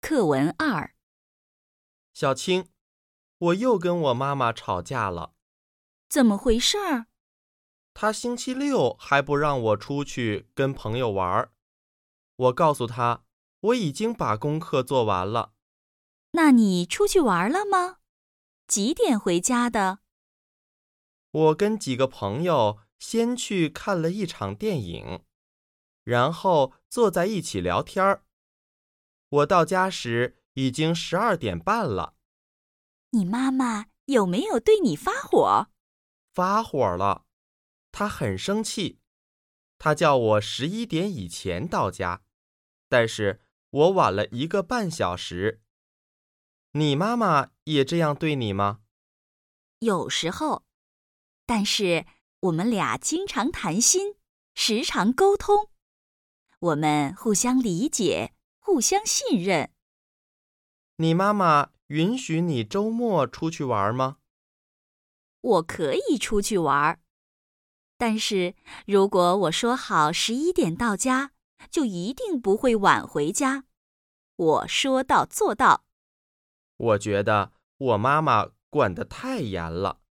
课文2。 小青，我又跟我妈妈吵架了。 怎么回事儿？ 她星期六还不让我出去跟朋友玩。我告诉她，我已经把功课做完了。 那你出去玩了吗？几点回家的？ 我跟几个朋友先去看了一场电影，然后坐在一起聊天。我到家时已经12点半了。 你妈妈有没有对你发火？ 发火了，她很生气。她叫我11点以前到家，但是我晚了1个半小时。你妈妈也这样对你吗？ 有时候，但是我们俩经常谈心，时常沟通，我们互相理解，互相信任。 你妈妈允许你周末出去玩吗？ 我可以出去玩，但是如果我说好11点到家，就一定不会晚回家。我说到做到。 我觉得我妈妈管得太严了。